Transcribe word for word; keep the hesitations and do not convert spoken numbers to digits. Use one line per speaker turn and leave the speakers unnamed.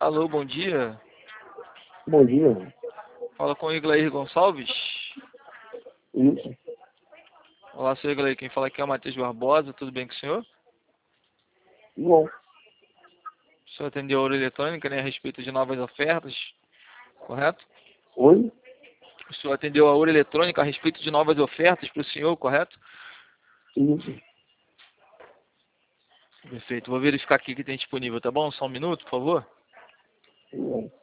Alô, bom dia.
Bom dia.
Fala com o Iglair Gonçalves.
Isso.
Olá, seu Iglair. Quem fala aqui é o Matheus Barbosa. Tudo bem com o senhor?
Bom.
O senhor atendeu a hora eletrônica, né, a respeito de novas ofertas, correto?
Oi?
O senhor atendeu a hora eletrônica a respeito de novas ofertas para o senhor, correto?
Isso.
Perfeito. Vou verificar aqui o que tem disponível, tá bom? Só um minuto, por favor.
Bom.